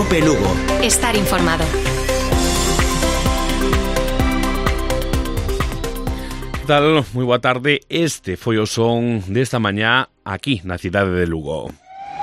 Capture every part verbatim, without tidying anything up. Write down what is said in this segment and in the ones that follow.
Cope Lugo. Estar informado. Que tal? Moi boa tarde. Este foi o son desta mañá aquí na cidade de Lugo.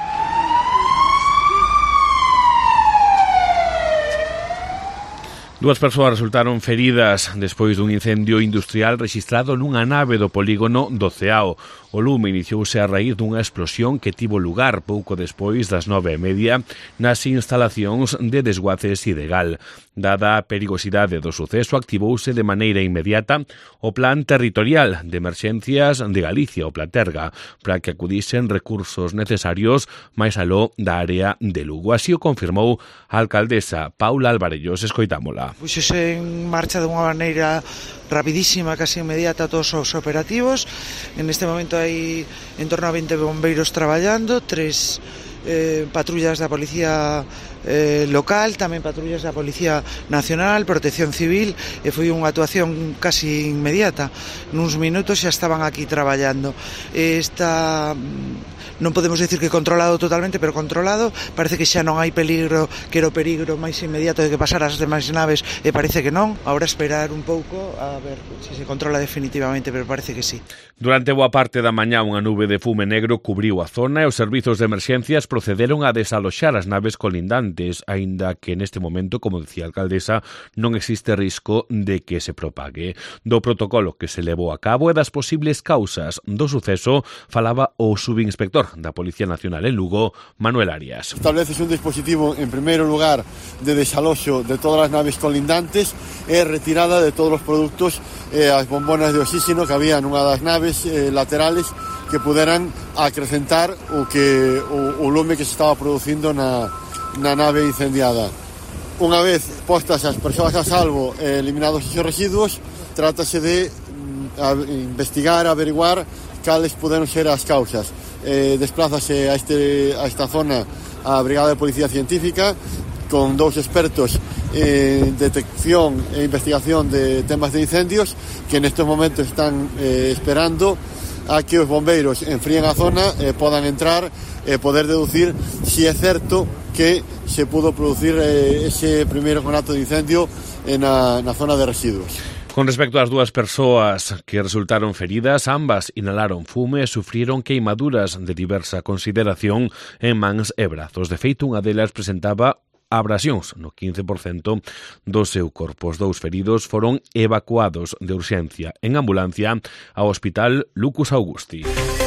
Dúas persoas resultaron feridas despois dun incendio industrial rexistrado nunha nave do polígono do Ceao. O lume iniciouse a raíz dunha explosión que tivo lugar pouco despois das nove e media nas instalacións de desguace Sidegal. Dada a perigosidade do suceso, activouse de maneira inmediata o Plan Territorial de Emerxencias de Galicia, o Platerga, para que acudisen recursos necesarios máis aló da área de Lugo. Así o confirmou a alcaldesa Paula Alvarellos. Escoitámola. Puxose en marcha de unha maneira rapidísima, casi inmediata, todos os operativos. En este momento hai en torno a vinte bombeiros traballando, tres eh, patrullas da Policía eh, local, tamén patrullas da Policía Nacional, Protección Civil, e foi unha actuación casi inmediata. Nuns minutos xa estaban aquí traballando. Esta... non podemos decir que controlado totalmente, pero controlado. Parece que xa non hai peligro, que era o peligro máis inmediato de que pasaran as demais naves, e parece que non. Ahora esperar un pouco a ver se se controla definitivamente, pero parece que sí. Durante boa parte da mañá unha nube de fume negro cubriu a zona e os servizos de emerxencias procederon a desaloxar as naves colindantes, aínda que neste momento, como dicía a alcaldesa, non existe risco de que se propague. Do protocolo que se levou a cabo e das posibles causas do suceso falaba o subinspector da Policía Nacional en Lugo, Manuel Arias. Estableces un dispositivo, en primeiro lugar, de desaloxo de todas as naves colindantes e retirada de todos os produtos e as bombonas de oxígeno que había nunha das naves eh, laterales que puderan acrecentar o que o, o lume que se estaba producindo na, na nave incendiada. Unha vez postas as persoas a salvo e eliminados esos residuos, trátase de mm, a, investigar, averiguar cales puderon ser as causas. Eh, desplázase a, este, a esta zona a Brigada de Policía Científica con dous expertos en detección e investigación de temas de incendios que nestes momentos están eh, esperando a que os bombeiros enfríen a zona e eh, podan entrar e eh, poder deducir si é certo que se pudo producir eh, ese primeiro conato de incendio en a, na zona de residuos. Con respecto ás dúas persoas que resultaron feridas, ambas inhalaron fume e sufrieron queimaduras de diversa consideración en mans e brazos. De feito, unha delas presentaba abrasións no quince por cento do seu corpo. Os dous feridos foron evacuados de urxencia en ambulancia ao Hospital Lucus Augusti.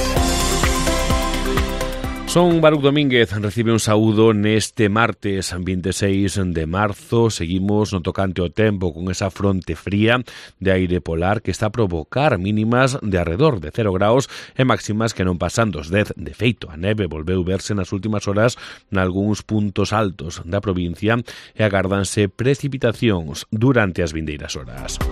Son Baruch Domínguez, recibe un saúdo neste martes vinte e seis de marzo. Seguimos no tocante ao tempo con esa fronte fría de aire polar que está a provocar mínimas de arredor de cero graus e máximas que non pasan dos dez. De feito, a neve volveu verse nas últimas horas nalgúns puntos altos da provincia e agárdanse precipitacións durante as vindeiras horas.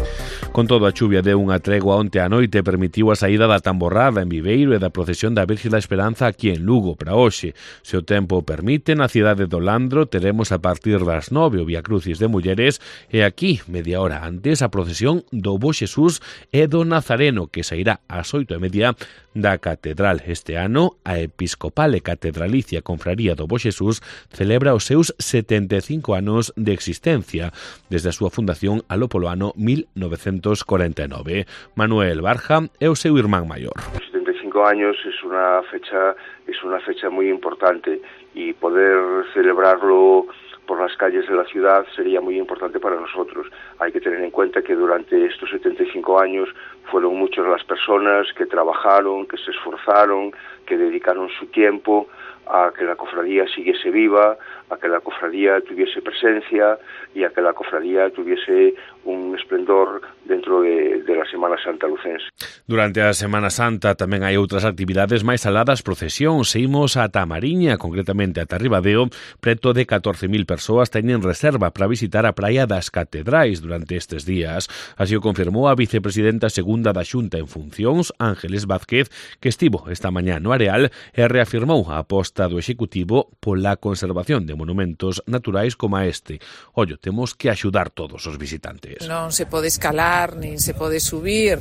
Con todo, a chuvia deu unha tregua onte á noite e permitiu a saída da tamborrada en Viveiro e da procesión da Virxe da Esperanza aquí en Lugo para hoxe. Se o tempo permite, na cidade do Landro teremos a partir das nove o Vía Crucis de Mulleres e aquí, media hora antes, a procesión do Bo Xesús e do Nazareno, que sairá ás oito e media da Catedral. Este ano, a Episcopal e Catedralicia Confraría do Bo Xesús celebra os seus setenta e cinco anos de existencia, desde a súa fundación aló polo ano mil novecentos cuarenta e nove. Manuel Barja é o seu irmán maior. setenta y cinco años es una fecha es una fecha muy importante y poder celebrarlo por las calles de la ciudad sería muy importante para nosotros. Hay que tener en cuenta que durante estos setenta y cinco años fueron muchas las personas que trabajaron, que se esforzaron, que dedicaron su tiempo a que la cofradía siguiese viva, a que la cofradía tuviese presencia y a que la cofradía tuviese un esplendor dentro de, de la Semana Santa lucense. Durante a Semana Santa tamén hai outras actividades máis aladas, procesións. Seguimos ata a Mariña, concretamente ata Ribadeo. Preto de catorce mil persoas teñen reserva para visitar a Praia das Catedrais durante estes días. Así o confirmou a vicepresidenta segunda da Xunta en funcións, Ángeles Vázquez, que estivo esta mañá no Areal e reafirmou a aposta do Executivo pola conservación de monumentos naturais como este. Ollo, temos que axudar todos os visitantes. Non se pode escalar, nin se pode subir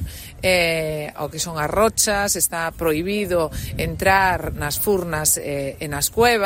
eh, ao que son as rochas, está prohibido entrar nas furnas eh, e nas cuevas.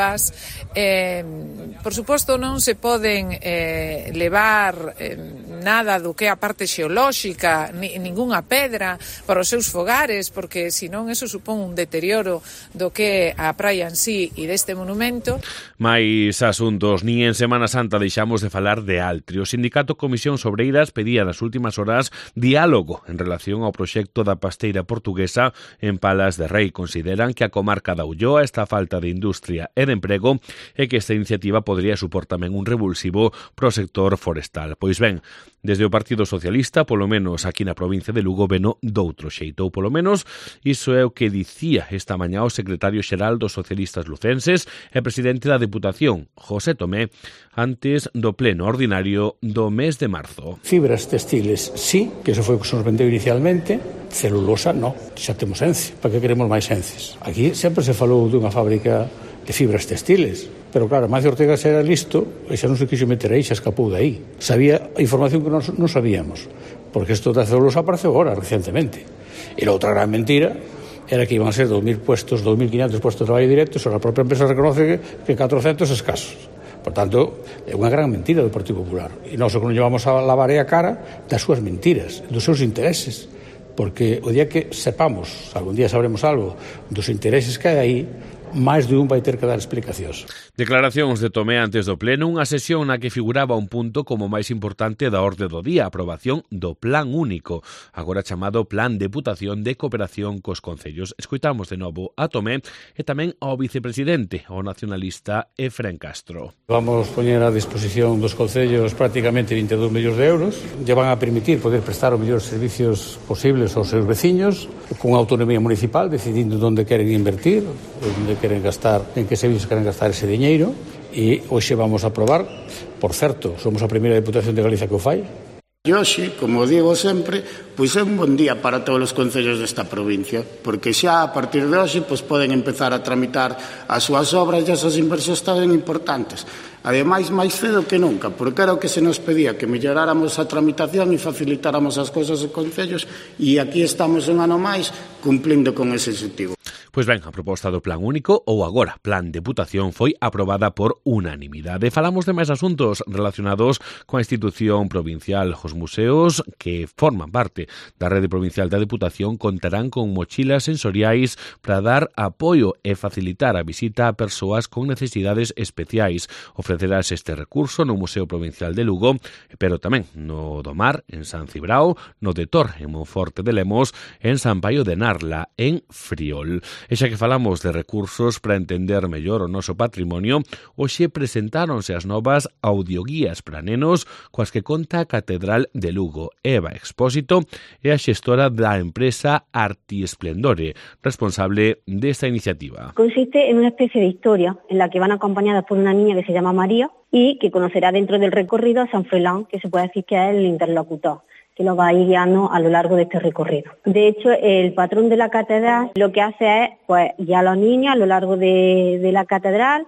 alternativas. Eh, por suposto, non se poden eh, levar eh, nada do que é a parte xeolóxica, ni, ningunha pedra para os seus fogares, porque senón eso supón un deterioro do que é a praia en sí e deste monumento. Mais asuntos, ni en Semana Santa deixamos de falar de Altri. O Sindicato Comisión Obreiras pedía nas últimas horas diálogo en relación ao proxecto da pasteira portuguesa en Palas de Rei. Consideran que a comarca da Ulloa está a falta de industria e de emprego e que esta iniciativa podría supor tamén un revulsivo pro sector forestal. Pois ben, desde o Partido Socialista, polo menos aquí na provincia de Lugo, veno doutro xeito, ou polo menos iso é o que dicía esta mañá o secretario xeral dos socialistas lucenses e presidente da Deputación, José Tomé, antes do pleno ordinario do mes de marzo. Fibras textiles, sí, que eso foi o que se nos vendeu inicialmente. Celulosa, no, xa temos Ence. Para que queremos máis Ences? Aquí sempre se falou dunha fábrica de fibras textiles, pero claro, Macio Ortega xa era listo e xa non se quixo meter aí, xa escapou de aí. Sabía a información que non, non sabíamos, porque isto da celulosa apareceu agora, recientemente. E a outra gran mentira era que iban a ser dos mil puestos, dos mil quinientos puestos de traballo directo, só a propia empresa reconoce que, que catrocentos escasos. Por tanto, é unha gran mentira do Partido Popular. E nós o que non llevamos a lavar é a cara das súas mentiras, dos seus intereses. Porque o día que sepamos, algún día sabremos algo, dos intereses que hai aí, máis de un vai ter que dar explicacións. Declaracións de Tomé antes do pleno, unha sesión na que figuraba un punto como máis importante da orde do día, a aprobación do Plan Único, agora chamado Plan Deputación de Cooperación cos Concellos. Escoitamos de novo a Tomé e tamén ao vicepresidente, o nacionalista Efrén Castro. Vamos poñer a disposición dos concellos prácticamente vinte e dous millóns de euros. Lle van a permitir poder prestar os mellores servicios posibles aos seus veciños, con autonomía municipal, decidindo onde queren invertir, onde queren gastar, en que servicios queren gastar ese diñeiro, e hoxe vamos a aprobar. Por certo, somos a primeira Deputación de Galicia que o fai. E hoxe, como digo sempre, pois é un bon día para todos os concellos desta provincia, porque xa a partir de hoxe pois poden empezar a tramitar as súas obras e as súas inversións tan importantes. Ademais, máis cedo que nunca, porque era o que se nos pedía, que melloráramos a tramitación e facilitáramos as cousas aos concellos, e aquí estamos un ano máis cumplindo con ese objetivo. Pois ben, a proposta do Plan Único, ou agora Plan Deputación, foi aprobada por unanimidade. Falamos de máis asuntos relacionados coa institución provincial. Os museos que forman parte da rede provincial da Deputación contarán con mochilas sensoriais para dar apoio e facilitar a visita a persoas con necesidades especiais. Ofrecerás este recurso no Museo Provincial de Lugo, pero tamén no do Mar, en San Cibrao, no de Tor, en Monforte de Lemos, en San Paio de Narla, en Friol. E xa que falamos de recursos para entender mellor o noso patrimonio, hoxe presentáronse as novas audioguías para nenos coas que conta a Catedral de Lugo. Eva Expósito é a xestora da empresa Arti Esplendore, responsable desta iniciativa. Consiste en una especie de historia en la que van acompañadas por una niña que se llama María y que conocerá dentro del recorrido a San Froilán, que se puede decir que es el interlocutor, que lo va a ir guiando a lo largo de este recorrido. De hecho, el patrón de la catedral lo que hace es pues, guiar a los niños a lo largo de, de la catedral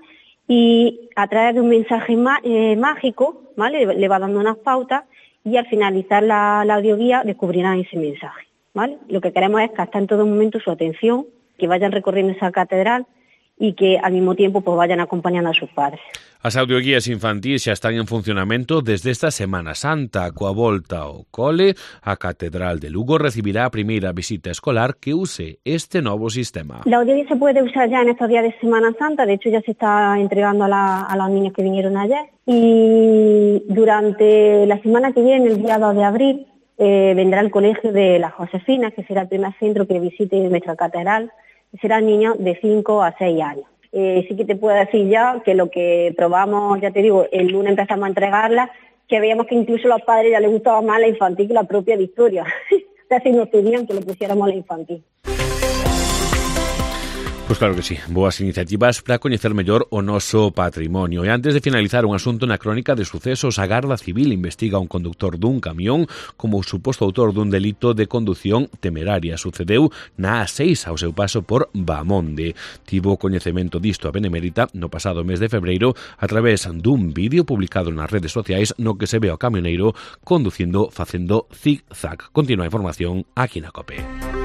y a través de un mensaje má, eh, mágico, ¿vale? Le va dando unas pautas y al finalizar la, la audioguía descubrirán ese mensaje, ¿vale? Lo que queremos es captar en todo momento su atención, que vayan recorriendo esa catedral y que al mismo tiempo pues, vayan acompañando a sus padres. As audioguías infantís xa están en funcionamento desde esta Semana Santa. Coa volta ao cole, a Catedral de Lugo recibirá a primeira visita escolar que use este novo sistema. La audioguía se puede usar ya en estos días de Semana Santa, de hecho ya se está entregando a, la, a los niños que vinieron ayer, y durante la semana que viene, el día dos de abril, eh, vendrá el colegio de las Josefinas, que será el primer centro que visite nuestra catedral, y serán niños de cinco a seis años. Eh, sí que te puedo decir ya que lo que probamos, ya te digo, el lunes empezamos a entregarla, que veíamos que incluso a los padres ya les gustaba más la infantil que la propia Victoria. Casi nos pedían que le pusiéramos la infantil. Pois claro que sí, boas iniciativas para coñecer mellor o noso patrimonio. E antes de finalizar un asunto na crónica de sucesos, a Garda Civil investiga un conductor dun camión como o suposto autor dun delito de condución temeraria. Sucedeu na A seis ao seu paso por Bamonde. Tivo coñecemento disto a Benemérita no pasado mes de febreiro a través dun vídeo publicado nas redes sociais no que se ve ao camioneiro conducindo facendo zig-zag. Continúa a información aquí na COPE.